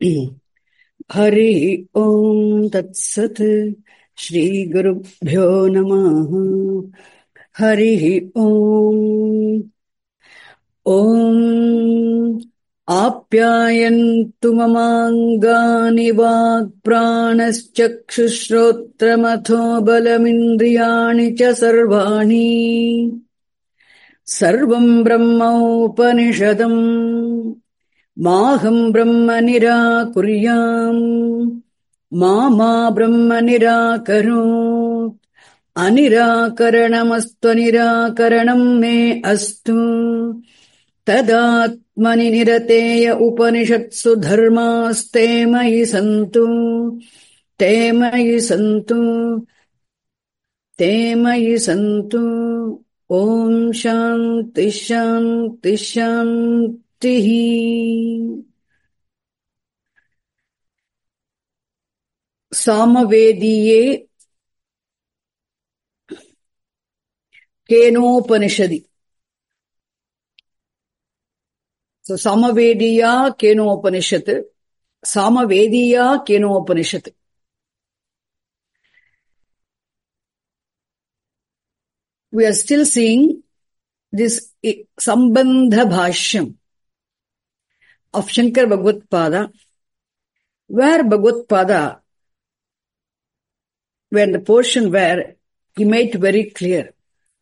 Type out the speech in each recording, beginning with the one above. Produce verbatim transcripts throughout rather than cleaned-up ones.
Hari Om Tat Sat. Shri Gurubhyo Namaha. Hari Om. Om Apyayantu Mamangani Vak Pranaschakshushrotramatho Balamindriyani Cha Sarvani Sarvam Brahma Upanishadam Maham Brahma Nirakuryam Mama Brahma Nirakarut Anirakaranamastu Nirakaranam Me Astu Tadatmani Nirateya Upanishatsu Dharmaste Mayi Santu Te Mayi Santu Te Mayi Santu Om Shanti Shanti Shanti. Samavediye Kenopanishadi. So, Samavediya Kenopanishad, Samavediya Kenopanishad. We are still seeing this Sambandha Bhashyam of Shankar Bhagavad-pada, where Bhagavad-pada, where the portion where he made very clear,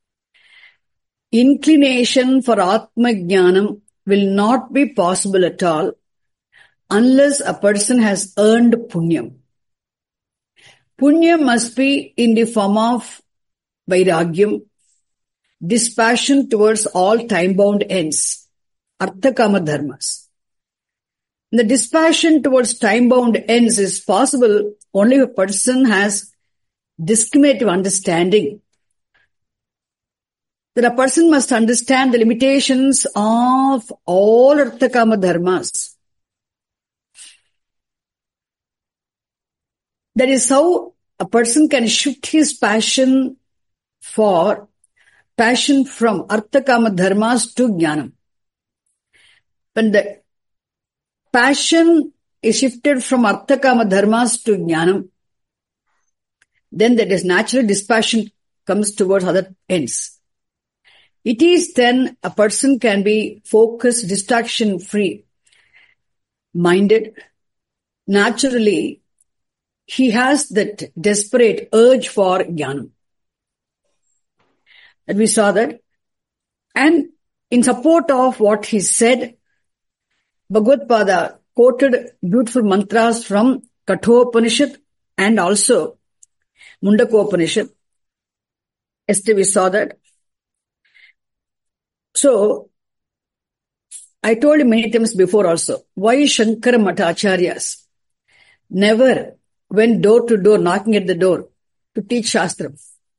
inclination for Atma Jnanam will not be possible at all unless a person has earned punyam. Punyam must be in the form of vairagyam, dispassion towards all time-bound ends, artha-kama dharmas. The dispassion towards time-bound ends is possible only if a person has discriminative understanding. That a person must understand the limitations of all artha-kama dharmas. That is how a person can shift his passion for passion from artha-kama dharmas to jnanam. When the passion is shifted from artha-kama dharmas to jnanam, then that is natural dispassion comes towards other ends. It is then a person can be focused, distraction-free, minded. Naturally, he has that desperate urge for jnanam. And we saw that. And in support of what he said, Bhagavad-pada quoted beautiful mantras from Kathopanishad and also Mundakopanishad. Yesterday we saw that. So, I told you many times before also, why Shankara Matacharyas never went door to door, knocking at the door to teach Shastra.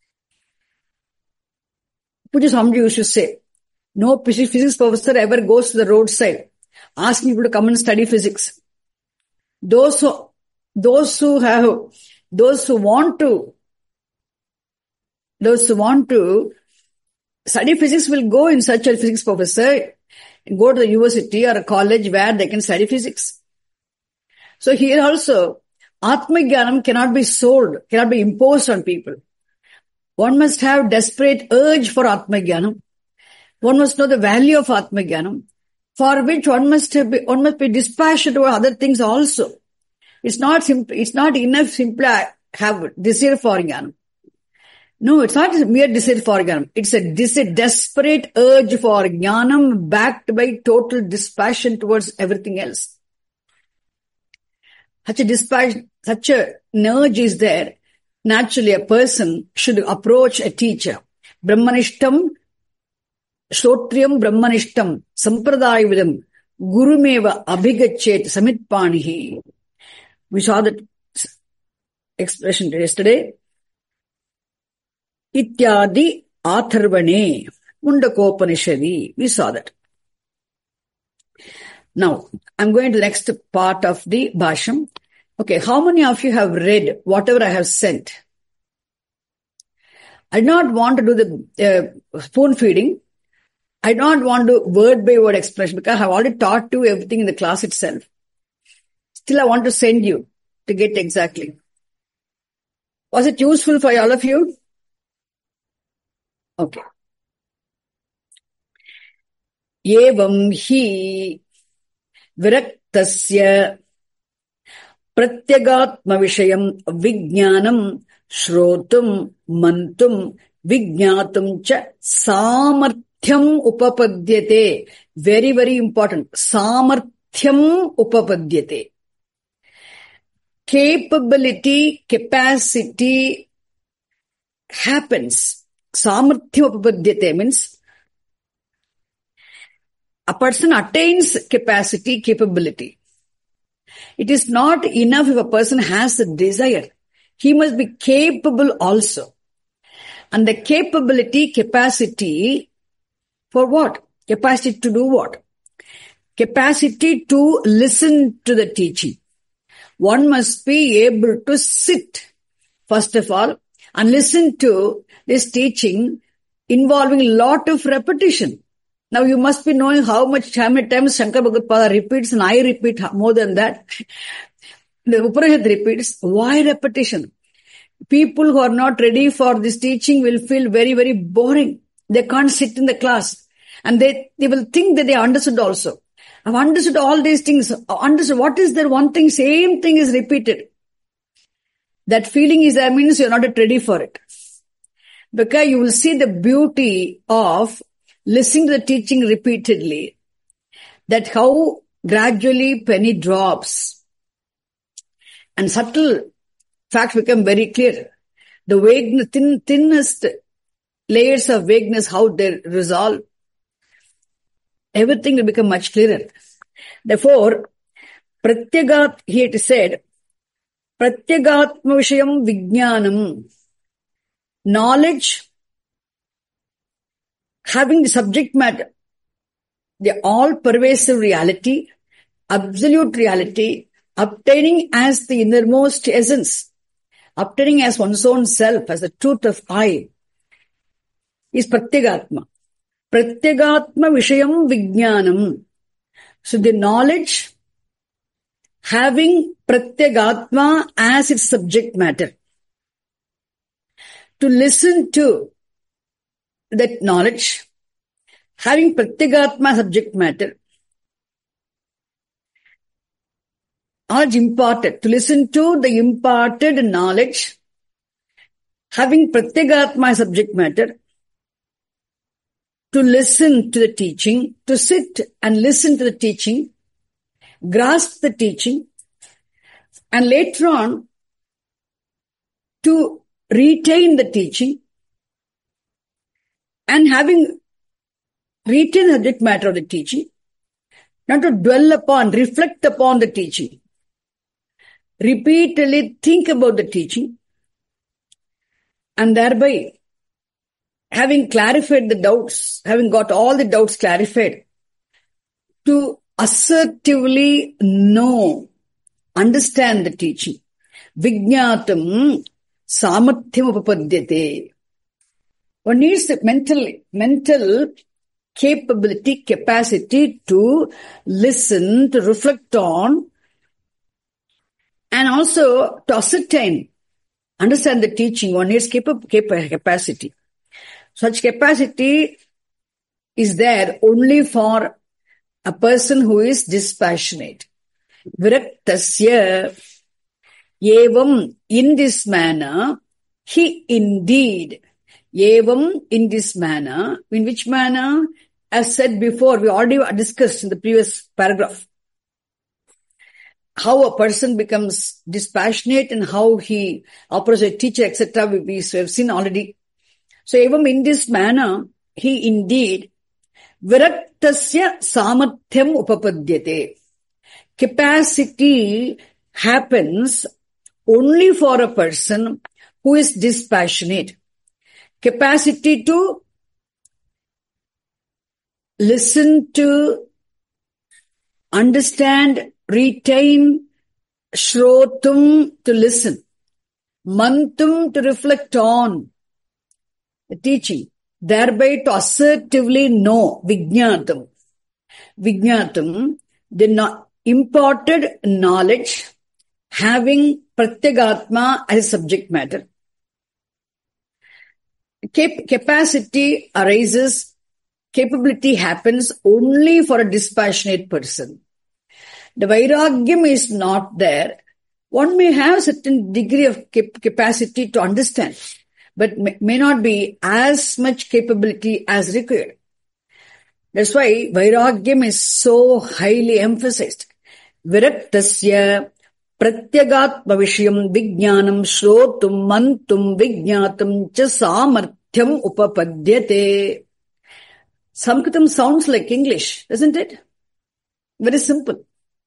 Puja Swamiji used to say, no physics professor ever goes to the roadside asking people to come and study physics. Those who, those who have, those who want to, those who want to study physics will go in such a physics professor and go to the university or a college where they can study physics. So here also, Atma Jnanam cannot be sold, cannot be imposed on people. One must have desperate urge for Atma Jnanam. One must know the value of Atma Jnanam, for which one must be, one must be dispassionate over other things also. It's not simple, it's not enough simply have desire for Jnanam. No, it's not a mere desire for Jnanam. It's a, it's a desperate urge for Jnanam backed by total dispassion towards everything else. Such a dispassion, such a urge is there. Naturally, a person should approach a teacher. Brahmanishtam, Shrotriyam Brahmanishtam, Sampradayvidam, Gurumeva Abhigachet Samitpanihi. We saw that expression yesterday. Ityadi Atharvane, Mundakopanishadi. We saw that. Now, I'm going to the next part of the Bhashyam. Okay, how many of you have read whatever I have sent? I do not want to do the uh, spoon feeding. I do not want to do word by word explanation because I have already taught you everything in the class itself. Still, I want to send you to get exactly. Was it useful for all of you? Okay. Evam hi viraktasya pratyagatma vishayam vijnanam shrotum mantum vijnatum cha samarthyam upapadyate. Very, very important. Samarthyam upapadyate. Capability, capacity happens. Samarthyam upapadyate means a person attains capacity, capability. It is not enough if a person has the desire. He must be capable also. And the capability, capacity for what? Capacity to do what? Capacity to listen to the teaching. One must be able to sit, first of all, and listen to this teaching involving a lot of repetition. Now you must be knowing how much, how many times Shankar Bhagavad repeats, and I repeat more than that. The Upanishad repeats. Why repetition? People who are not ready for this teaching will feel very, very boring. They can't sit in the class. And they, they will think that they understood also. I've understood all these things. I've understood what is there one thing, same thing is repeated. That feeling is there means you're not ready for it. Because you will see the beauty of listening to the teaching repeatedly. That how gradually penny drops. And subtle facts become very clear. The vagueness, thin, thinnest layers of vagueness, how they resolve. Everything will become much clearer. Therefore, Pratyagat, here it is said, Pratyagatma Vishayam Vijnanam. Knowledge, having the subject matter, the all-pervasive reality, absolute reality, obtaining as the innermost essence, obtaining as one's own self, as the truth of I, is Pratyagatma. Pratyagatma Vishayam Vijnanam. So the knowledge having Pratyagatma as its subject matter. To listen to that knowledge, having Pratyagatma subject matter, knowledge imparted, to listen to the imparted knowledge, having Pratyagatma subject matter, to listen to the teaching, to sit and listen to the teaching, grasp the teaching, and later on, to retain the teaching, and having retained the subject matter of the teaching, not to dwell upon, reflect upon the teaching, repeatedly think about the teaching, and thereby having clarified the doubts, having got all the doubts clarified, to assertively know, understand the teaching. Vijñātam samarthyam upapadyate. One needs the mental, mental capability, capacity to listen, to reflect on, and also to ascertain, understand the teaching. One needs capacity. Such capacity is there only for a person who is dispassionate. Viraktasya evam, in this manner, he indeed, evam, in this manner, in which manner? As said before, we already discussed in the previous paragraph, how a person becomes dispassionate and how he operates as a teacher, et cetera. We, we have seen already. So, evam, in this manner, he indeed, viraktasya samarthyam upapadyate. Capacity happens only for a person who is dispassionate. Capacity to listen to, understand, retain, shrotum, to listen, mantum, to reflect on the teaching, thereby to assertively know, vijñātam. Vijñātam, the imparted knowledge having Pratyagatma as a subject matter. Cap- capacity arises, capability happens only for a dispassionate person. The Vairagyam is not there. One may have a certain degree of cap- capacity to understand, but may, may not be as much capability as required. That's why Vairagyam is so highly emphasized. Viraktasya Pratyagatma Vishayam Vijnanam Shrotum Mantum Vijnatam Cha Samarthyam Upapadyate. Sanskritam sounds like English, doesn't it? Very simple.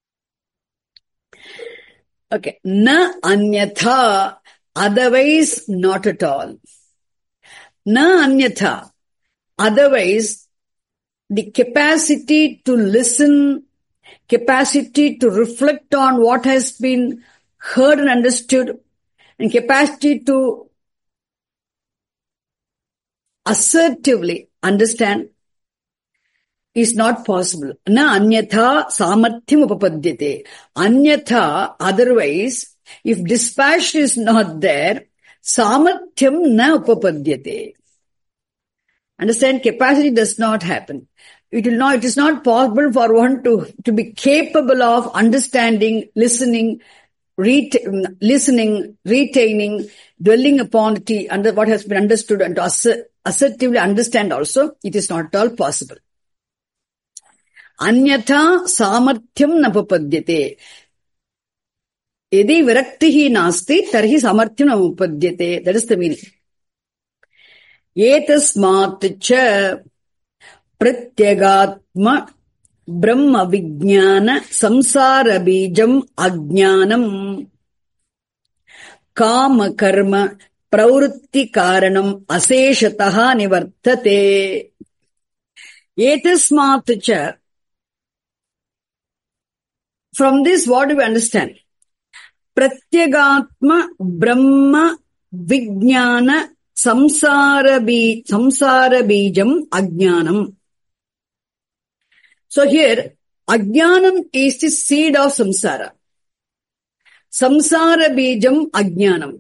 Okay. Na anyatha, otherwise not at all. Na anyatha, otherwise the capacity to listen, capacity to reflect on what has been heard and understood, and capacity to assertively understand is not possible. Na anyatha samarthyam upapadyate. Anyatha, otherwise, if dispassion is not there, samarthyam na upapadyate. Understand, capacity does not happen. It will not, it is not possible for one to, to be capable of understanding, listening, ret- listening, retaining, dwelling upon the, under what has been understood, and to assert, assertively understand also. It is not at all possible. Anyatha samarthyam napapadyate. Yadi viraktihi nasti tarhi samarthyam napapadyate. That is the meaning. Etasmat cha pratyagatma brahma vijnana samsara bijam ajnanam kama karma pravrutti karanam aseshataha nivartate. Etasmat cha. From this, what do we understand? Pratyagatma brahma vijnana samsara bij, samsara bijam ajnanam. So here, ajnanam is the seed of samsara. Samsara bijam ajnanam.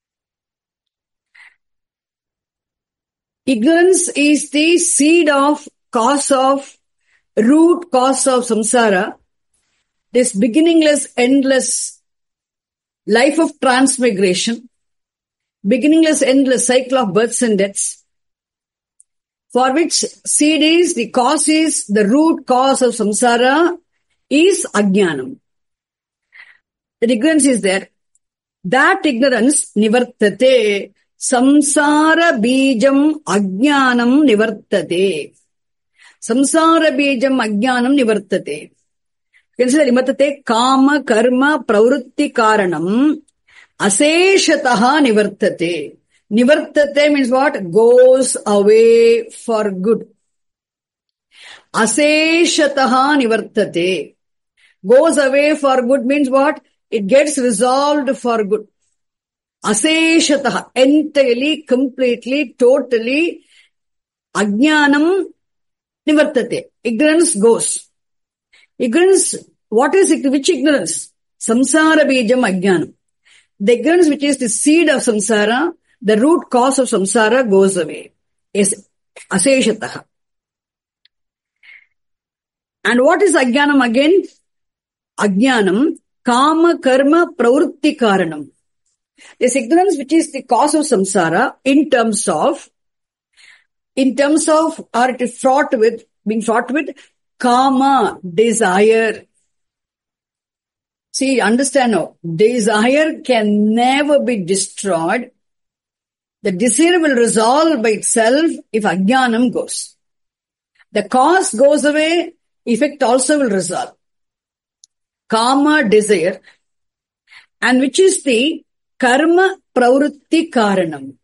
Ignorance is the seed of cause of, root cause of samsara. This beginningless, endless life of transmigration, beginningless, endless cycle of births and deaths, for which seed is, the cause is, the root cause of samsara is ajnanam. That ignorance is there. That ignorance nivartate. Samsara bijam ajnanam nivartate. Samsara bijam ajnanam nivartate. Consider nivartate kama karma pravrutti karanam aseshataha nivartate. Nivartate means what? Goes away for good. Aseshataha nivartate. Goes away for good means what? It gets resolved for good. Aseshataha. Entirely, completely, totally. Ajnanam nivartate. Ignorance goes. Ignorance, what is it? Which ignorance? Samsara bijam ajnanam. The ignorance which is the seed of samsara, the root cause of samsara goes away. Is aseshataha. And what is ajnanam again? Ajnanam, kama karma pravrutti karanam. This ignorance which is the cause of samsara in terms of, in terms of, or it is fraught with, being fraught with kama, desire. See, understand now, desire can never be destroyed. The desire will resolve by itself if ajnanam goes. The cause goes away, effect also will resolve. Kama, desire, and which is the karma pravrutti karanam.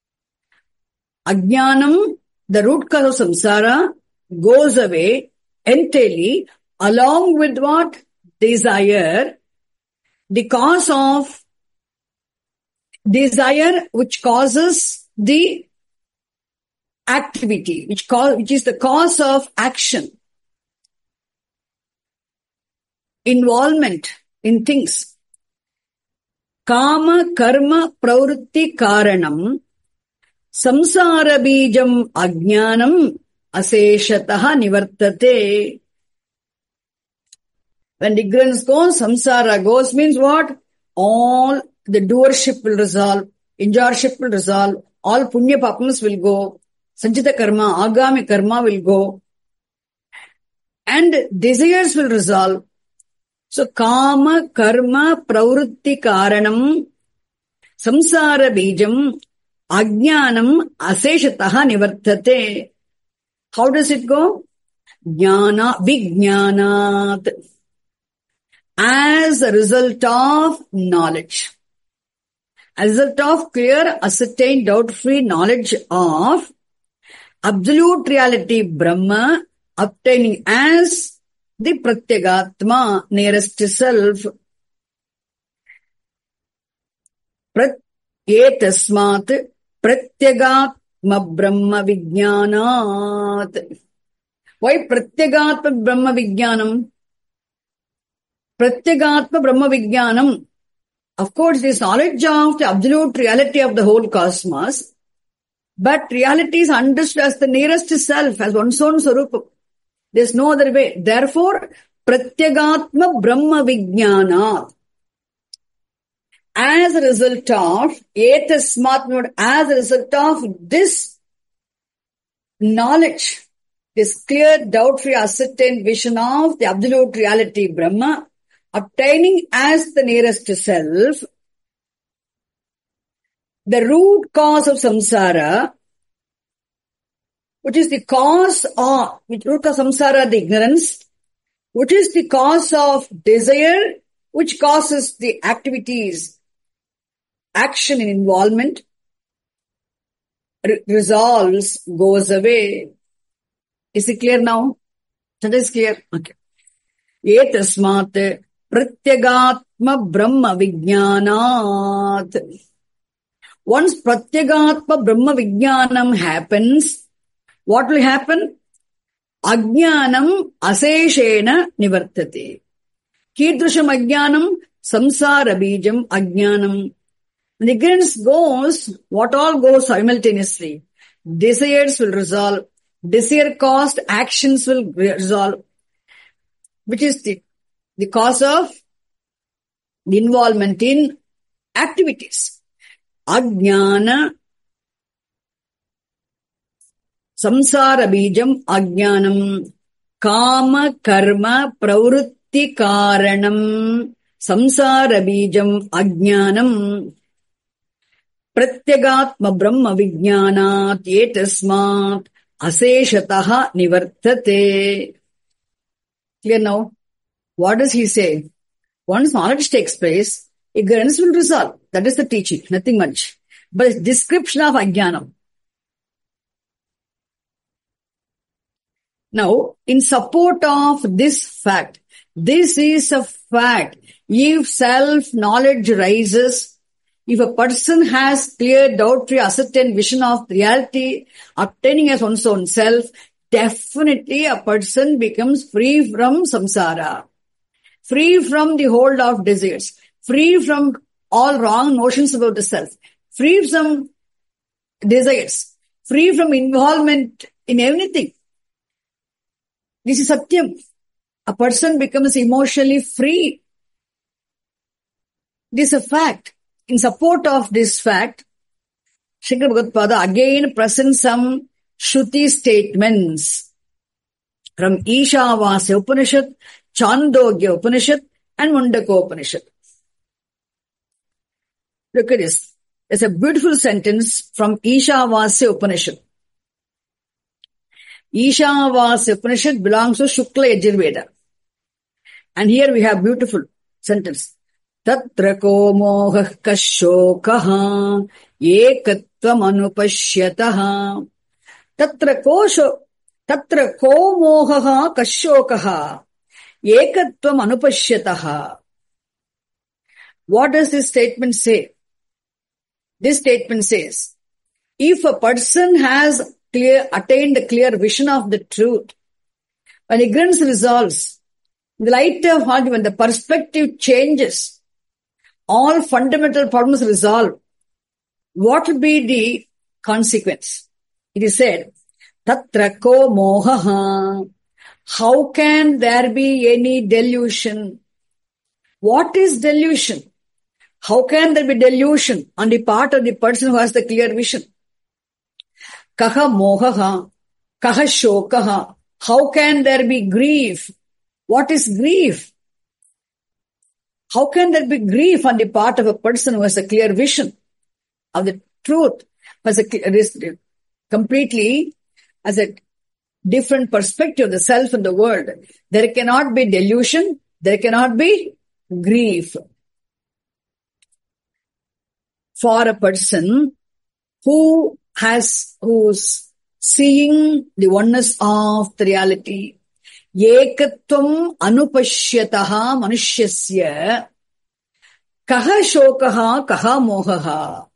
Ajnanam, the root cause of samsara, goes away entirely along with what? Desire. The cause of desire which causes the activity, which cause, which is the cause of action. involvement in things. Kama karma pravrutti karanam samsara bijam ajnanam aseshataha nivartate. When ignorance goes, samsara goes means what? All the doership will resolve, enjoyership will resolve, all punya papams will go, sanchita karma, agami karma will go, and desires will resolve. So, kama, karma, pravrutti karanam, samsara bijam, ajnanam, aseshataha nivartate. How does it go? Jnana, vijnanat. As a result of knowledge. As a result of clear, ascertained, doubt-free knowledge of absolute reality Brahma, obtaining as the Pratyagatma, nearest self. Prat etasmat Pratyagatma Brahma Vijnanat. Why Pratyagatma Brahma Vijnanam? Pratyagatma Brahma Vijnanam. Of course, this knowledge of the absolute reality of the whole cosmos, but reality is understood as the nearest self, as one's own Swarupa. There's no other way. Therefore, Pratyagatma Brahma Vijnana. As a result of, etasmat, as a result of this knowledge, this clear, doubt-free, ascertained vision of the absolute reality Brahma, obtaining as the nearest self, the root cause of samsara, which is the cause of, which root cause of samsara, the ignorance, which is the cause of desire, which causes the activities, action and involvement, re- resolves, goes away. Is it clear now? That is clear. Okay. Etasmat Pratyagatma Brahma Vijnanat. Once Pratyagatma Brahma Vijnanam happens, what will happen? Ajnanam aseshena nivartate. Kidrusham ajnanam samsara bijam ajnanam. When ignorance goes, what all goes simultaneously? Desires will resolve. Desire caused actions will resolve. Which is the, the cause of the involvement in activities. Ajnana, samsara bijam ajnanam, kama karma pravrutti karanam, samsara bijam ajnanam, pratyagatma brahma vijnanat etasmat aseshataha nivartate. Clear now? What does he say? Once knowledge takes place, ignorance will resolve. That is the teaching, nothing much. But it's description of ajnanam. Now, in support of this fact, this is a fact. If self-knowledge rises, if a person has clear, doubt-free, ascertained vision of reality, obtaining as one's own self, definitely a person becomes free from samsara, free from the hold of desires, free from all wrong notions about the self, free from desires, free from involvement in anything. This is Satyam. A person becomes emotionally free. This is a fact. In support of this fact, Shankara Bhagavad again presents some Shruti statements from Ishavasya Upanishad, Chandogya Upanishad, and Mundaka Upanishad. Look at this. There's a beautiful sentence from Ishavasya Upanishad. Ishavasya Upanishad belongs to Shukla Yajurveda. And here we have beautiful sentence. Tatra ko mohah kashokaha ekatvam anupashyataha. Tatra ko tatra ko mohaha kashokaha ekatvam anupashyataha. What does this statement say? This statement says, if a person has clear, attained a clear vision of the truth, when ignorance resolves, In the light of heart, when the perspective changes, all fundamental problems resolve. What will be the consequence? It is said, Tatra ko mohaha. How can there be any delusion? What is delusion? How can there be delusion on the part of the person who has the clear vision? Kaha mohaha, kaha shokaha. How can there be grief? What is grief? How can there be grief on the part of a person who has a clear vision of the truth, has a completely as a different perspective of the self and the world? There cannot be delusion, there cannot be grief. For a person who has, who's seeing the oneness of the reality, Ekatvam anupashyataha manushasya kaha shokaha kaha mohaha.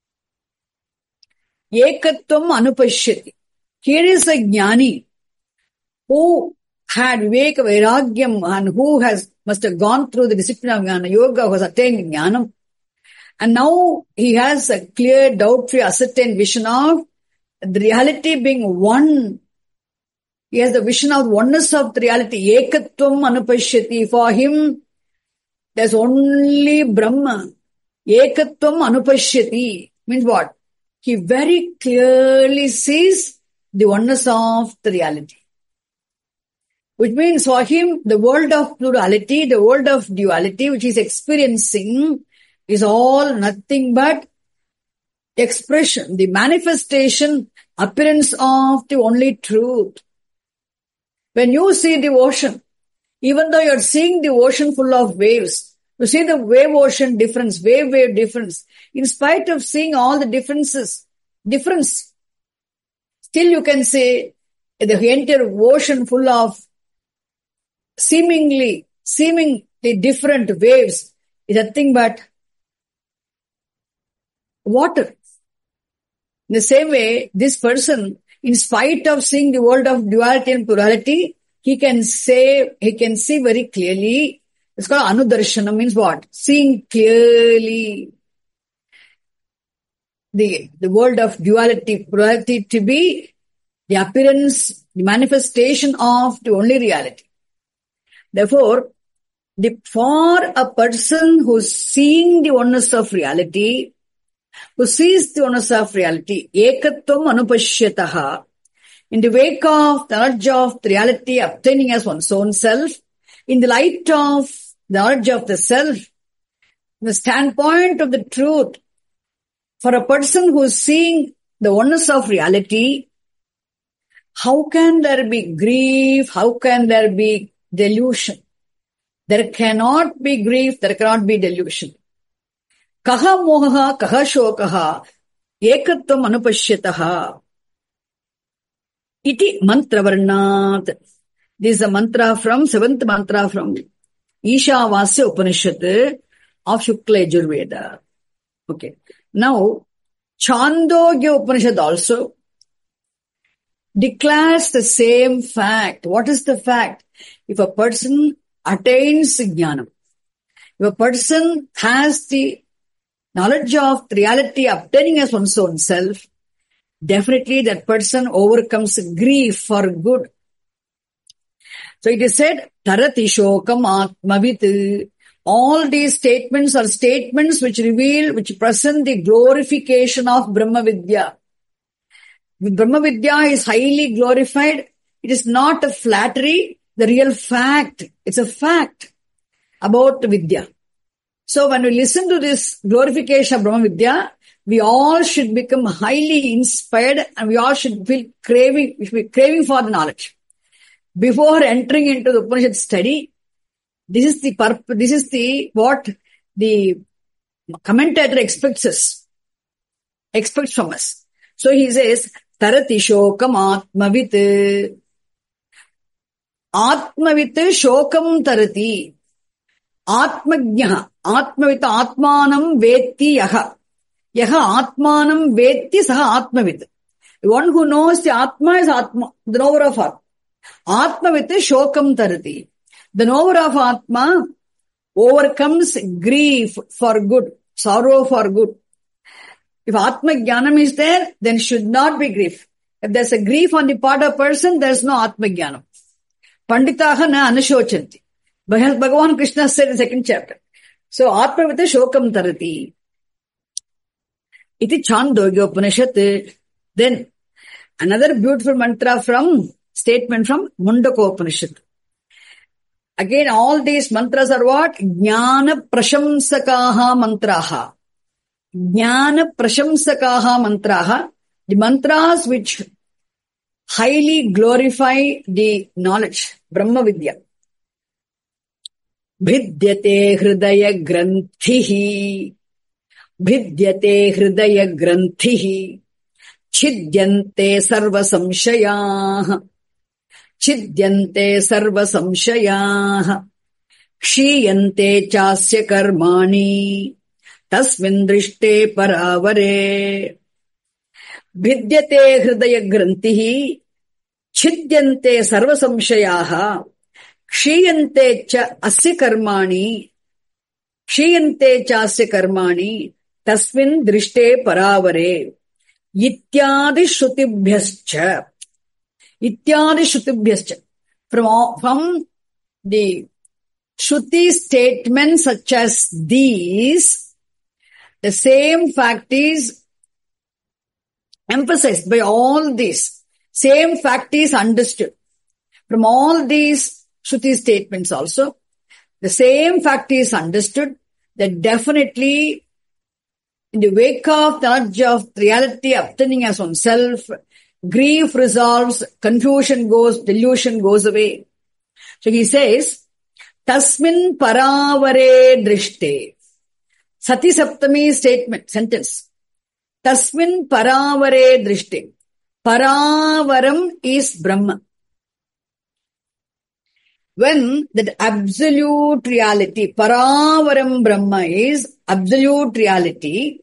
Ekatvam anupashyati. Here is a jnani who had viveka vairagyam and who has must have gone through the discipline of jnana yoga, who has attained jnanam. And now he has a clear, doubt-free, ascertained vision of the reality being one. He has the vision of oneness of the reality. Ekatvam anupashyati. For him, there's only Brahma. Ekatvam anupashyati. Means what? He very clearly sees the oneness of the reality. Which means for him, the world of plurality, the world of duality, which he's experiencing, is all nothing but expression, the manifestation, appearance of the only truth. When you see the ocean, even though you're seeing the ocean full of waves, you see the wave-ocean difference, wave-wave difference. In spite of seeing all the differences, difference, still you can say the entire ocean full of seemingly, seemingly different waves is nothing but water. In the same way, this person, in spite of seeing the world of duality and plurality, he can say, he can see very clearly. It's called anudarshana, means what? Seeing clearly the, the world of duality, plurality to be the appearance, the manifestation of the only reality. Therefore, the, for a person who's seeing the oneness of reality, who sees the oneness of reality, ekatvam anupashyataha, in the wake of the knowledge of the reality obtaining as one's own self, in the light of the knowledge of the self, the standpoint of the truth, for a person who is seeing the oneness of reality, how can there be grief? How can there be delusion? There cannot be grief, there cannot be delusion. Kaha mohaha, kaha shokaha, ekatvam anupashyataha. Iti mantra varnat. This is a mantra from, seventh mantra from Ishavasya Upanishad of Shukla Yajurveda. Okay. Now, Chandogya Upanishad also declares the same fact. What is the fact? If a person attains jnanam, if a person has the knowledge of the reality obtaining as one's own self, definitely that person overcomes grief for good. So it is said, Tarati Shokam Atmavit. All these statements are statements which reveal, which present the glorification of Brahma Vidya. Brahma Vidya is highly glorified. It is not a flattery, the real fact. It's a fact about Vidya. So when we listen to this glorification of Brahma Vidya, we all should become highly inspired and we all should feel craving, we should be craving for the knowledge. Before entering into the Upanishad study, this is the purpose, this is the, what the commentator expects us, expects from us. So he says, Tarati Shokam Atmavit. Atmavit Shokam Tarati. Atmajnaha. Atmavit Atmanam Vetti Yaha. Yaha Atmanam Vetti Saha Atmavit. The one who knows the Atma is Atma, the knower of Atma. Atmavit Shokam Tarati. The knower of Atma overcomes grief for good, sorrow for good. If Atma Jnanam is there, then should not be grief. If there's a grief on the part of a person, there's no Atma Jnanam. Panditaha na anashochanti. Bhagavan Krishna said in the second chapter. So, Atma vita shokam tarati. Iti Chandogya Upanishad. Then, another beautiful mantra from, statement from Mundaka Upanishad. Again, all these mantras are what? Jnana prashamsakaha mantraha. Jnana prashamsakaha mantraha. The mantras which highly glorify the knowledge, Brahma Vidya. Bhidyate hridaya granthihi. Bhidyate hridaya granthihi. Chidyante sarva samshayah. Chidyante sarva samshayah. Kshiyante chasya karmani. Tasmin drishte paravare. Bhidyate hridaya grantihi. Chidyante sarva samshayaha. Kshiyante cha asya karmani. Kshiyante chasya karmani. Tasmin drishte paravare. Ityadi shrutibhyascha. Ityadi shrutibhyascha. From, from the Shruti statements such as these, the same fact is emphasized by all these. Same fact is understood. From all these Shruti statements also, the same fact is understood that definitely in the wake of the knowledge of reality obtaining as oneself, grief resolves, confusion goes, delusion goes away. So he says, Tasmin paravare drishte. Sati Saptami statement, sentence. Tasmin paravare drishte. Paravaram is Brahma. When that absolute reality, paravaram Brahma is absolute reality,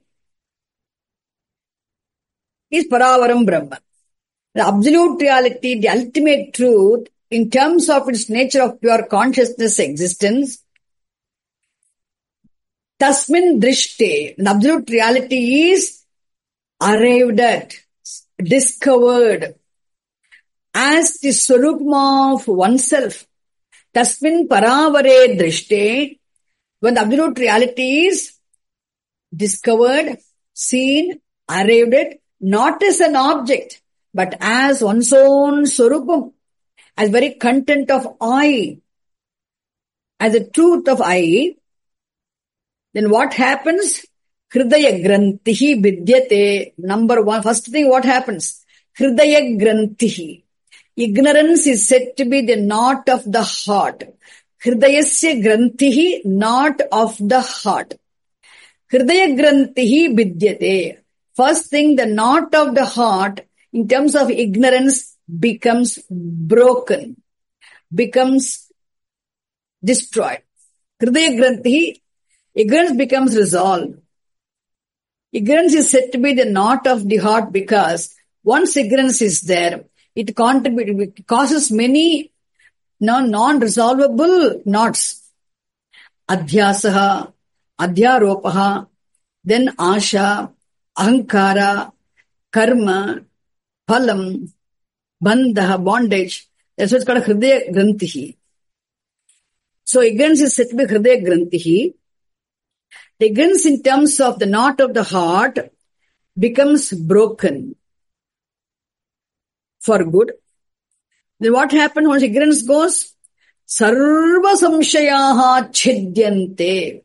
is paravaram Brahma. The absolute reality, the ultimate truth, in terms of its nature of pure consciousness existence, tasmin drishte, the absolute reality is arrived at, discovered as the swarupam of oneself. Tasmin paravare drishte, when the absolute reality is discovered, seen, arrived at, not as an object, but as one's own swarupam, as very content of I, as the truth of I, then what happens? Hridaya grantihi vidyate. Number one, first thing what happens? Hridaya grantihi. Ignorance is said to be the knot of the heart. Hridayasya grantihi, knot of the heart. Hridaya grantihi vidyate. First thing, the knot of the heart, in terms of ignorance, becomes broken, becomes destroyed. Hridaya grantihi, ignorance becomes resolved. Ignorance is said to be the knot of the heart because once ignorance is there, it contributes, it causes many non-resolvable knots. Adhyasaha, adhyaropaha, then asha, ahankara, karma, phalam, bandha, bondage. That's what's called hridaya grantihi. So ignorance is said to be hridaya grantihi. The ignorance in terms of the knot of the heart becomes broken for good. Then what happens once ignorance goes? Sarva samshayaha chidyante.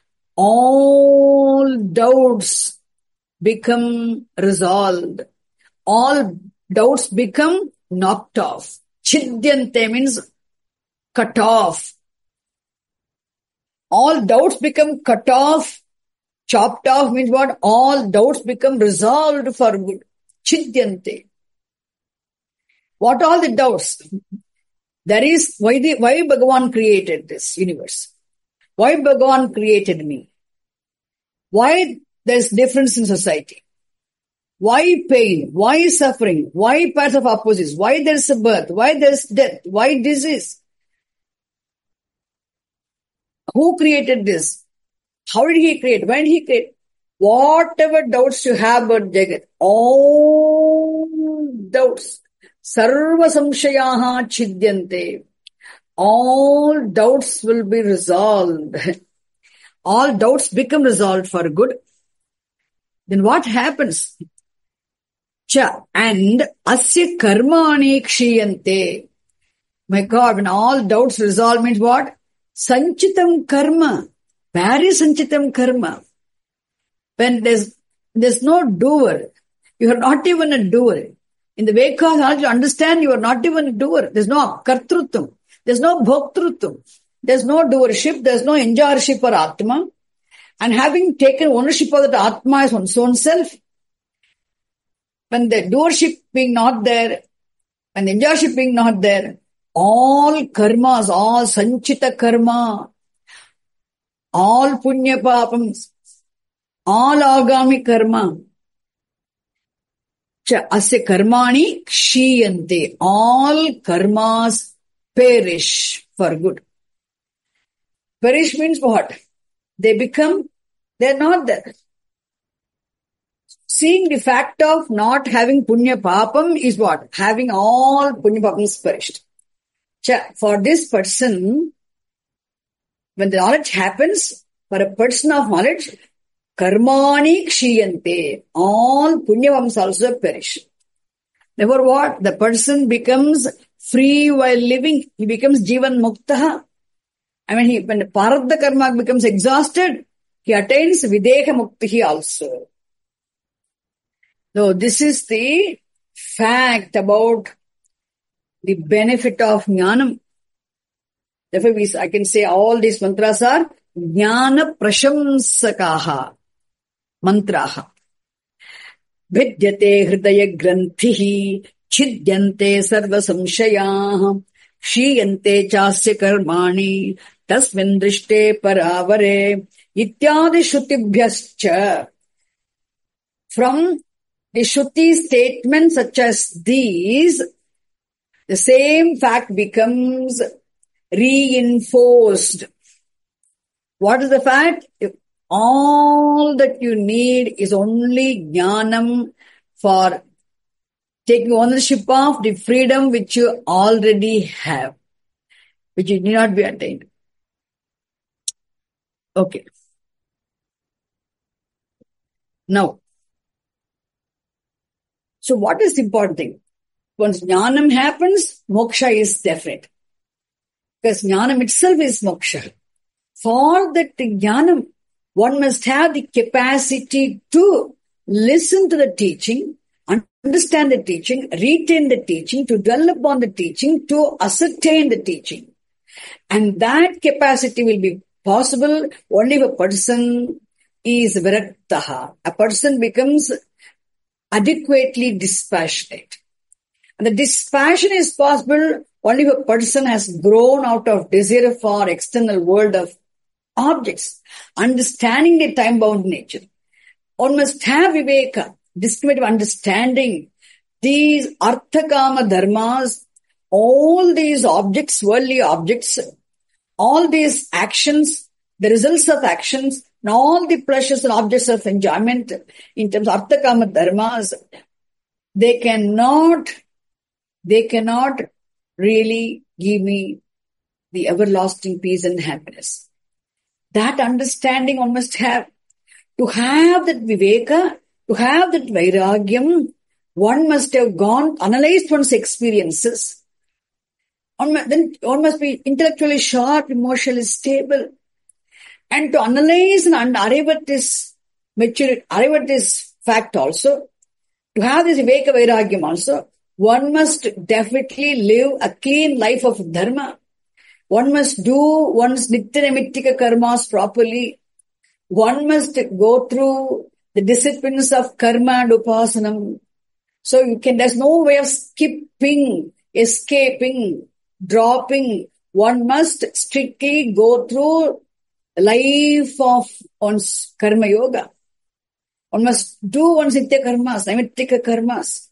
All doubts become resolved. All doubts become knocked off. Chidyante means cut off. All doubts become cut off. Chopped off means what? All doubts become resolved for good. Chidyante. What are the doubts? There is why the, why Bhagavan created this universe? Why Bhagavan created me? Why there's difference in society? Why pain? Why suffering? Why paths of opposites? Why there's a birth? Why there's death? Why disease? Who created this? How did he create? When did he create? Whatever doubts you have about Jagat, all doubts, sarva samshayaha chidyante, all doubts will be resolved. All doubts become resolved for good. Then what happens? Cha, and asya karmani kshiyante. My God, when all doubts resolve means what? Sanchitam karma. Where is sanchitam karma? When there's, there's no doer, you are not even a doer. In the way of knowledge, you understand you are not even a doer. There's no kartrutvam. There's no bhoktrutvam. There's no doership. There's no enjoyership for Atma. And having taken ownership of that Atma is one's own self, when the doership being not there, when the enjoyership being not there, all karmas, all sanchita karma, all punya papams, all agami karma, cha asya karmani kshiyante, all karmas perish for good. Perish means what? They become, they're not there. Seeing the fact of not having punya papam is what? Having all punya papams perished. Cha, for this person, when the knowledge happens, for a person of knowledge, karmani kshiyante, all punyavams also perish. Therefore what? The person becomes free while living. He becomes jivan muktaha. I mean, he, when the paradha karma becomes exhausted, he attains videha muktihi also. So this is the fact about the benefit of jnanam. Therefore, we, I can say all these mantras are jnana prashamsakaha mantraha. Vidyate hridaya granthihi chidyante sarva samshayaha kshiyante chasya karmani tasmin drishte paravare ityadi shrutibhyascha. From the Shruti statements such as these, the same fact becomes reinforced. What is the fact? If all that you need is only jnanam for taking ownership of the freedom which you already have, which you need not be attained. Okay. Now, so what is the important thing? Once jnanam happens, moksha is definite. Because jnanam itself is moksha. For that jnanam, one must have the capacity to listen to the teaching, understand the teaching, retain the teaching, to dwell upon the teaching, to ascertain the teaching. And that capacity will be possible only if a person is viraktaha. A person becomes adequately dispassionate. And the dispassion is possible only if a person has grown out of desire for external world of objects, understanding the time-bound nature. One must have viveka, discriminative understanding. These arthakama dharmas, all these objects, worldly objects, all these actions, the results of actions, and all the pleasures and objects of enjoyment in terms of arthakama dharmas, they cannot, they cannot really give me the everlasting peace and happiness. That understanding one must have. To have that viveka, to have that vairagyam, one must have gone, analyzed one's experiences. One, then one must be intellectually sharp, emotionally stable. And to analyze and arrive at this maturity, arrive at this fact also, to have this viveka vairagyam also, one must definitely live a clean life of dharma. One must do one's nitya namittika karmas properly. One must go through the disciplines of karma and upasanam. So you can, there's no way of skipping, escaping, dropping. One must strictly go through the life of one's karma yoga. One must do one's nitya karmas, namittika karmas.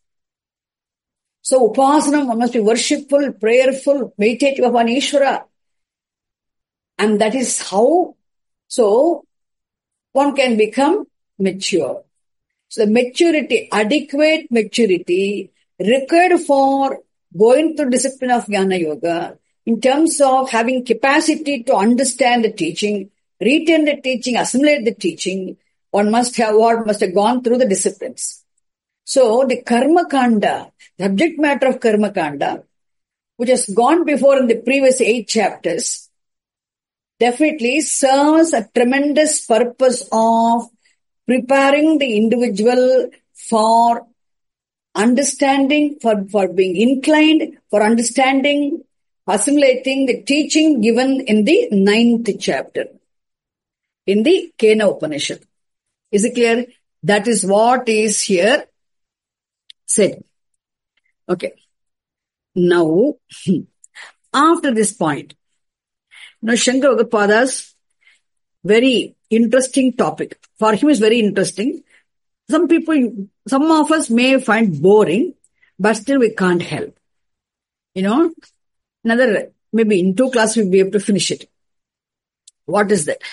So upasana, one must be worshipful, prayerful, meditative upon Ishvara. And that is how, so one can become mature. So the maturity, adequate maturity required for going through discipline of Jnana Yoga in terms of having capacity to understand the teaching, retain the teaching, assimilate the teaching, one must have what must have gone through the disciplines. So the Karma Kanda, the subject matter of Karma Kanda, which has gone before in the previous eight chapters, definitely serves a tremendous purpose of preparing the individual for understanding, for, for being inclined, for understanding, assimilating the teaching given in the ninth chapter, in the Kena Upanishad. Is it clear? That is what is here said. Okay. Now, after this point, now Shankara Bhagavapada's very interesting topic. For him is very interesting. Some people, some of us may find boring, but still we can't help. You know, another, maybe in two classes we'll be able to finish it. What is that?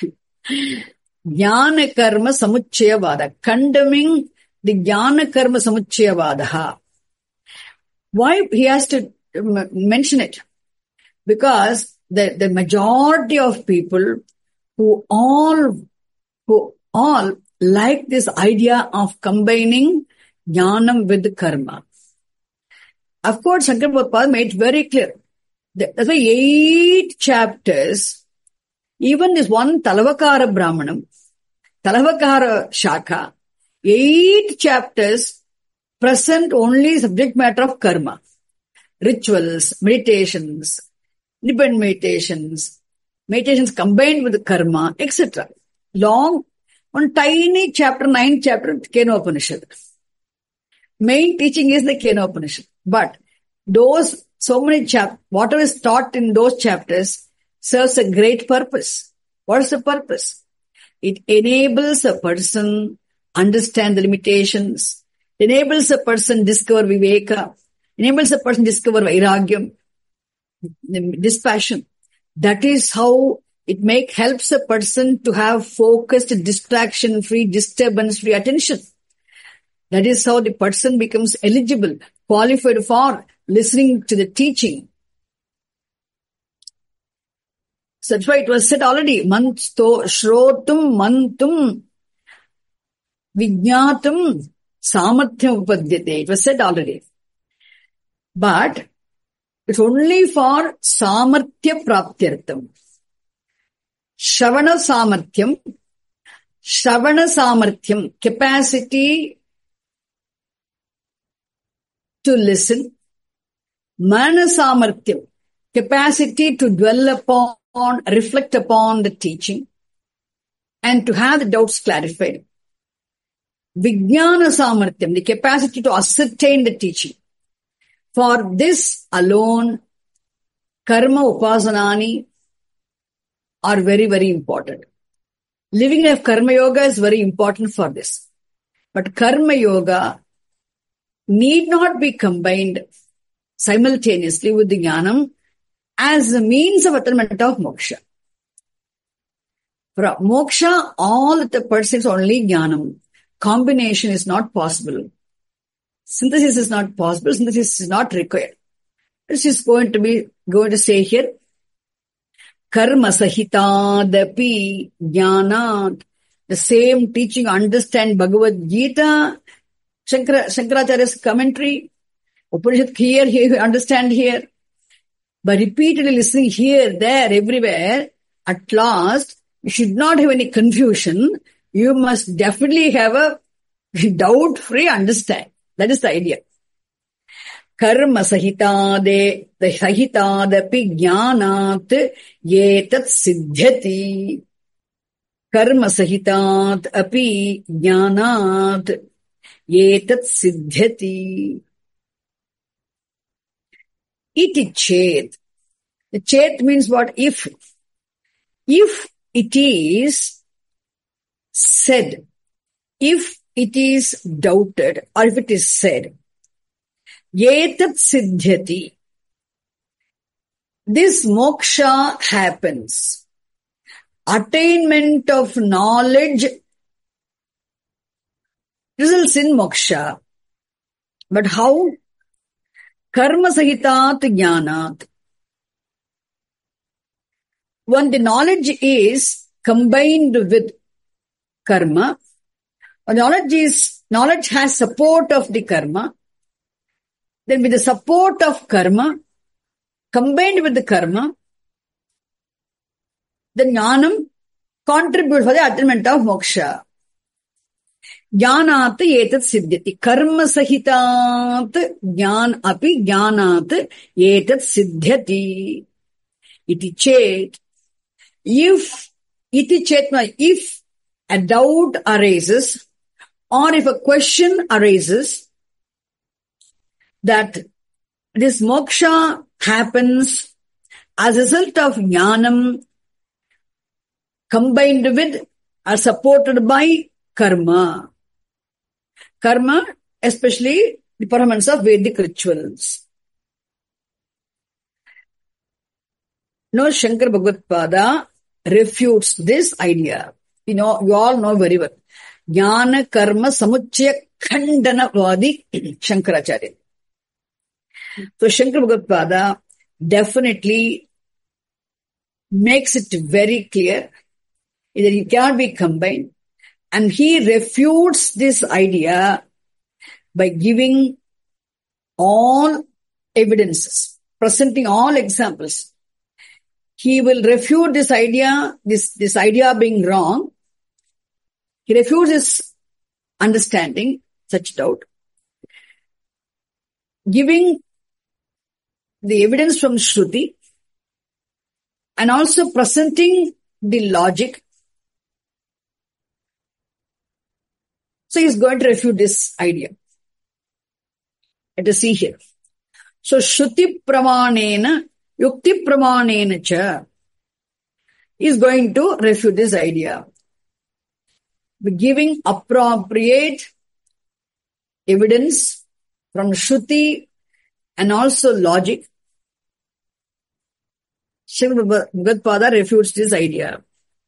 Jnana Karma Samuchayavada. Condemning the Jnana Karma Samuchayavadaha. Why he has to mention it? Because the, the majority of people who all, who all like this idea of combining jnanam with karma. Of course, Shankara Bhagavata made it very clear. That's why eight chapters, even this one Talavakara Brahmanam, Talavakara Shaka, eight chapters present only subject matter of karma. Rituals, meditations, independent meditations, meditations combined with karma, et cetera. Long, one tiny chapter, nine chapter, Kena Upanishad. Main teaching is the Kena Upanishad. But those, so many chapters, whatever is taught in those chapters serves a great purpose. What is the purpose? It enables a person understand the limitations, enables a person discover viveka, enables a person discover vairagyam, dispassion. That is how it make helps a person to have focused, distraction-free, disturbance-free attention. That is how the person becomes eligible, qualified for listening to the teaching. So that's why it was said already, mansto shrotum mantum vijnatum samathyam upadyate. It was said already. But it's only for samarthya praptyartham. Shravana samarthyam, Shravana samarthyam, capacity to listen. Mana samarthyam, capacity to dwell upon, reflect upon the teaching and to have the doubts clarified. Vijnana samarthyam, the capacity to ascertain the teaching. For this alone, karma upasanani are very, very important. Living life karma yoga is very important for this. But karma yoga need not be combined simultaneously with the jnanam as a means of attainment of moksha. For moksha, all that the person is only jnanam. Combination is not possible. Synthesis is not possible. Synthesis is not required. This is going to be, going to say here, karma sahitadapi jnanat. The same teaching, understand Bhagavad Gita, Shankara, Shankaracharya's commentary, Upanishad here, here, understand here. By repeatedly listening here, there, everywhere, at last, you should not have any confusion. You must definitely have a doubt-free understanding. That is the idea. Karma sahitade, the sahitadapi jnanat yetat siddhyati. Karma sahitat api jnanat yetat siddhyati. Iti chet. The chet means what? If. If it is said, if it is doubted, or if it is said, yetat siddhyati, this moksha happens. attainment of knowledge results in moksha. But how? Karma sahitat jnanat. When the knowledge is combined with karma, or knowledge is, knowledge has support of the karma, then with the support of karma, combined with the karma, the jnanam contributes for the attainment of moksha. Jnanat etat siddhyati. Karma sahitat jnan api jnanat etat siddhyati. Iti chet. If, iti chet, if a doubt arises, or if a question arises, that this moksha happens as a result of jnanam combined with or supported by karma. Karma, especially the performance of Vedic rituals. Now, Shankar Bhagavad-pada refutes this idea. You know, you all know very well. Jnana karma samuchaya khandanavadi Shankaracharya. So, Shankar Bhagavad-pada definitely makes it very clear that it cannot be combined. And he refutes this idea by giving all evidences, presenting all examples. He will refute this idea, this, this idea being wrong. He refutes his understanding, such doubt, giving the evidence from Shruti and also presenting the logic. So he's going to refute this idea. Let us see here. So Shruti Pramanena, Yukti Pramanena cha is going to refute this idea. By giving appropriate evidence from Shruti and also logic, Shankar Bhagavad-pada refutes this idea.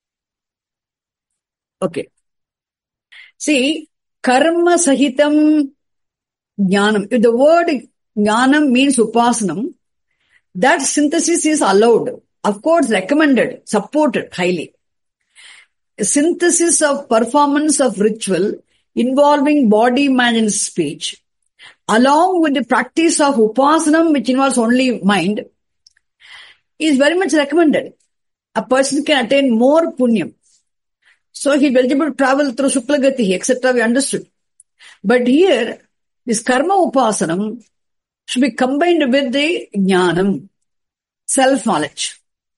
Okay. See, karma sahitam jnanam. If the word jnanam means upasanam, that synthesis is allowed. Of course, recommended, supported highly. A synthesis of performance of ritual involving body, mind and speech, along with the practice of upasanam, which involves only mind, is very much recommended. A person can attain more punyam. So he will be able to travel through Shuklagati, et cetera. We understood. But here, this karma upasanam should be combined with the jnanam, self-knowledge,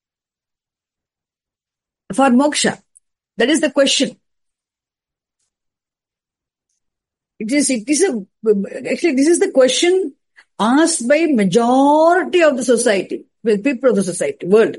for moksha. That is the question. It is, it is a, actually this is the question asked by majority of the society, with people of the society, world.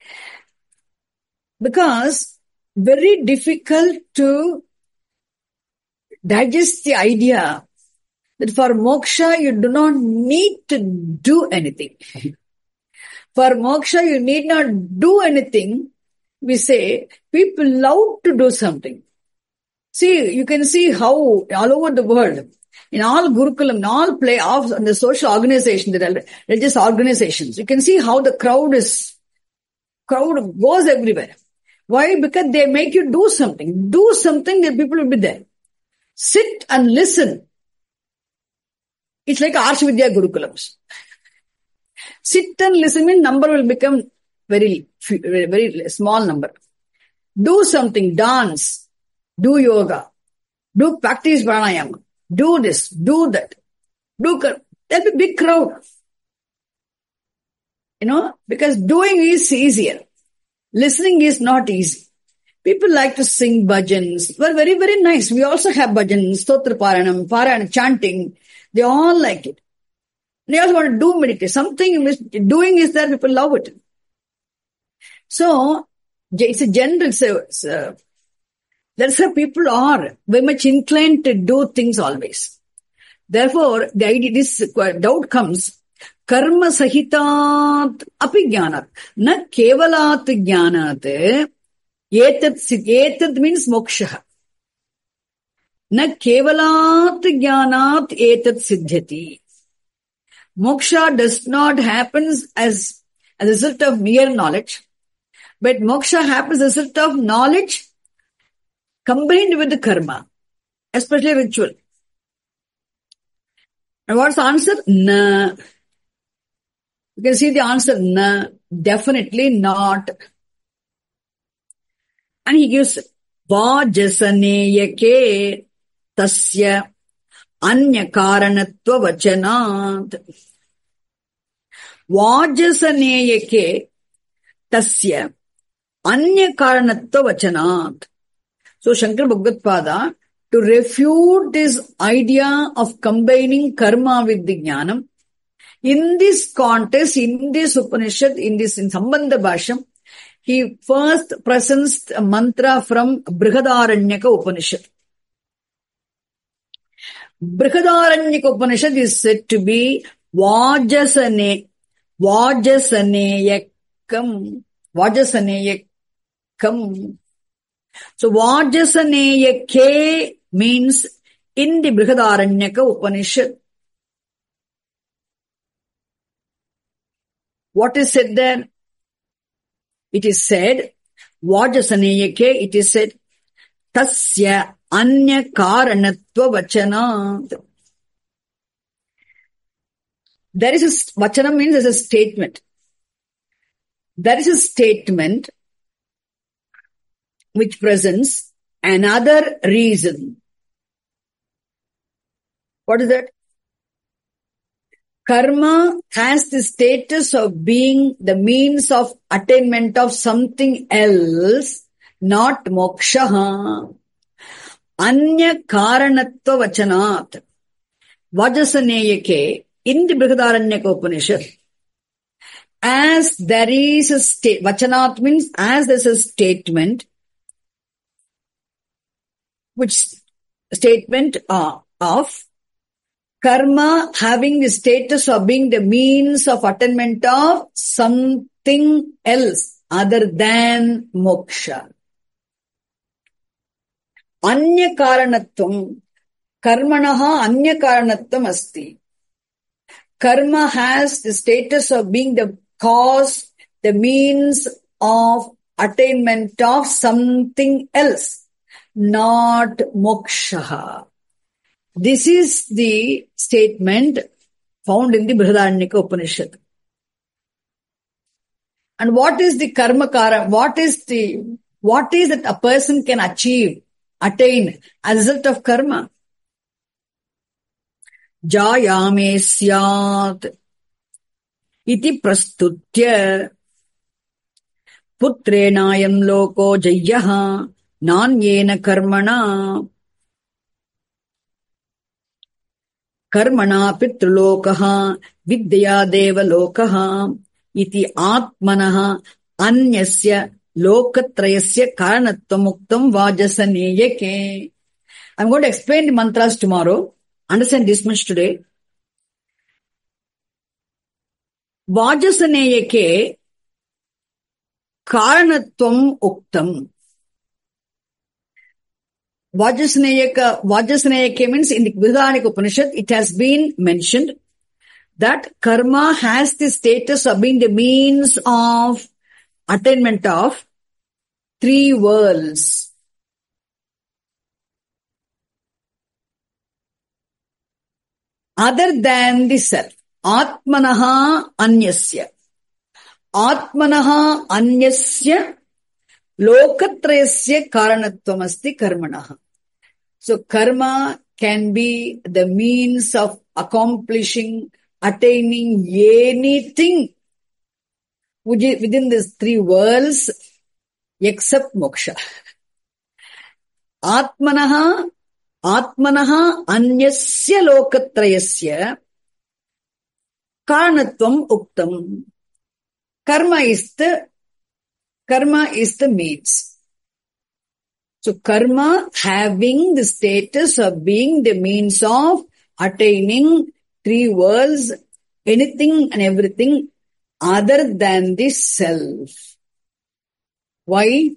Because very difficult to digest the idea that for moksha you do not need to do anything. For moksha you need not do anything. We say people love to do something. See, you can see how all over the world, in all Gurukulam, in all play off and the social organizations, the religious organizations, you can see how the crowd is, crowd goes everywhere. Why? Because they make you do something. Do something, that people will be there. Sit and listen. It's like Arshvidya Gurukulams. Sit and listen means number will become very, very, very small number. Do something, dance, do yoga, do practice pranayama, do this, do that, do, there'll be big crowd. You know, because doing is easier. Listening is not easy. People like to sing bhajans. Well, very, very nice. We also have bhajans, stotra paranam, paranam, chanting. They all like it. They also want to do meditation. Something doing is there, people love it. So, it's a general, it's a, it's a, that's how people are very much inclined to do things always. Therefore, the idea, this doubt comes, karma sahitat api jnanat, na kevalat jnanat, Etat, etat means moksha. Na kevalat jnanat etat siddhyati. Moksha does not happen as a result of mere knowledge, but moksha happens as a result of knowledge combined with the karma, especially ritual. And what's the answer? Na. You can see the answer, na. Definitely not. And he gives vajasaneyake tasya anya karanatva vachanat. Vajasaneyake tasya anya karanatva vachanat. So Shankara Bhagavad-pada, to refute this idea of combining karma with the jnanam, in this context, in this Upanishad, in this in Sambandha Bhashyam, he first presents a mantra from Brihadaranyaka Upanishad. Brihadaranyaka Upanishad is said to be Vajasane, Vajasaneyakam, Vajasaneyakam. So Vajasaneyake means in the Brihadaranyaka Upanishad. What is said there? It is said, Vajasaneyake, it is said, Tasya anya karanatva vachanat. There is a, vachana means there's a statement. There is a statement which presents another reason. What is that? Karma has the status of being the means of attainment of something else, not moksha. Anya karanatva vachanat. Vajasaneyake, in the Brihadaranyaka Upanishad, as there is a state, vachanat means as there is a statement, which statement uh, of karma having the status of being the means of attainment of something else other than moksha. Anya karanatvam, karmanaha anya karanatvam asti. Karma has the status of being the cause, the means of attainment of something else, not moksha. This is the statement found in the Brihadaranyaka Upanishad. And what is the karma kara? What is the, what is that a person can achieve, attain as a result of karma? Jayame syat iti prastutya putrenayam loko jayaha nanyena karmana karmana pitrulokaha vidyaya devalokaha iti atmanaha anyasya lokatrayasya karanatvam vajasaneyake. I'm going to explain the mantras tomorrow. Understand this much today. Vajasaneyake karanatvam uktam. Vajasaneyaka, Vajasaneyake means in the Brihadaranyaka Upanishad, it has been mentioned that karma has the status of being the means of attainment of three worlds. Other than the self. Atmanaha anyasya. Atmanaha anyasya lokatrayasya karanatvam asti karmanaha. So karma can be the means of accomplishing, attaining anything within these three worlds except moksha. Atmanaha Atmanaha anyasya lokatrayasya karanatvam uktam. Karma is the, karma is the means. So karma having the status of being the means of attaining three worlds, anything and everything other than the self. Why?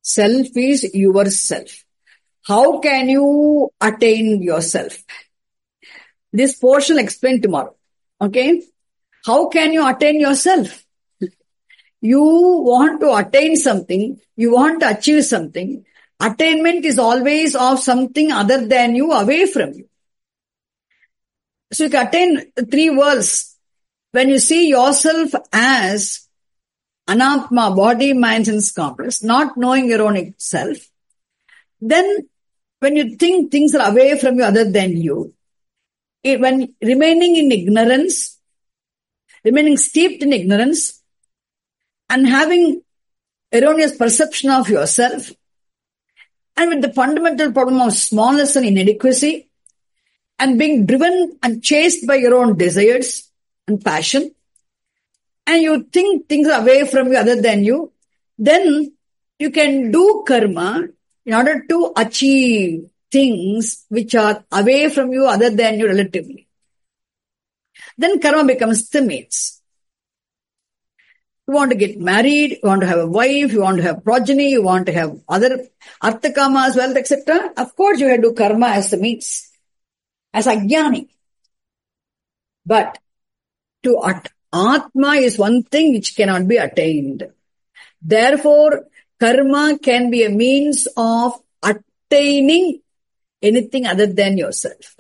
Self is yourself. How can you attain yourself? This portion I'll explain tomorrow. Okay? How can you attain yourself? You want to attain something, you want to achieve something. Attainment is always of something other than you, away from you. So you can attain three worlds. When you see yourself as anatma, body, mind, sense complex, not knowing your own self, then when you think things are away from you other than you, it, when remaining in ignorance, remaining steeped in ignorance, and having erroneous perception of yourself, and with the fundamental problem of smallness and inadequacy, and being driven and chased by your own desires and passion, and you think things are away from you other than you, then you can do karma in order to achieve things which are away from you other than you relatively. Then karma becomes the means. You want to get married, you want to have a wife, you want to have progeny, you want to have other artha kamas, wealth, et cetera. Of course, you have to do karma as the means, as ajnani. But to at- atma is one thing which cannot be attained. Therefore, karma can be a means of attaining anything other than yourself.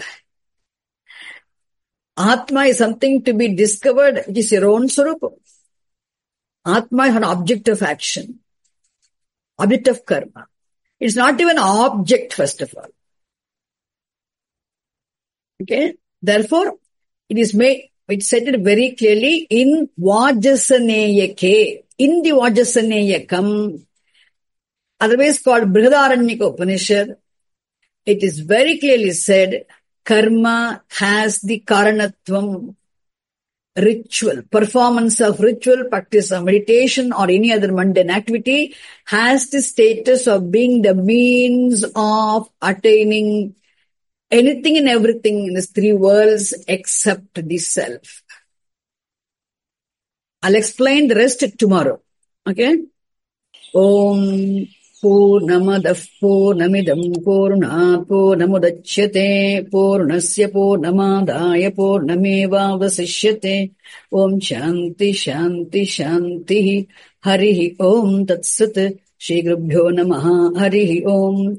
Atma is something to be discovered, which is your own swarupa. Atma is an object of action, object of karma. It's not even an object, first of all. Okay? Therefore, it is made, it said it very clearly in Vajasaneyake, in the Vajasaneyakam, otherwise called Brihadaranyaka Upanishad. It is very clearly said, karma has the karanatvam. Ritual, performance of ritual, practice of meditation or any other mundane activity has the status of being the means of attaining anything and everything in these three worlds except the self. I'll explain the rest tomorrow. Okay? Om Purnamadav Purnamidam Purnat Purnamudachyate Purnasya Purnamadaya Purnameva Vasishyate Om Shanti Shanti Shanti Harihi Om Tat Sat Shri Gurubhyo Namaha Harihi Om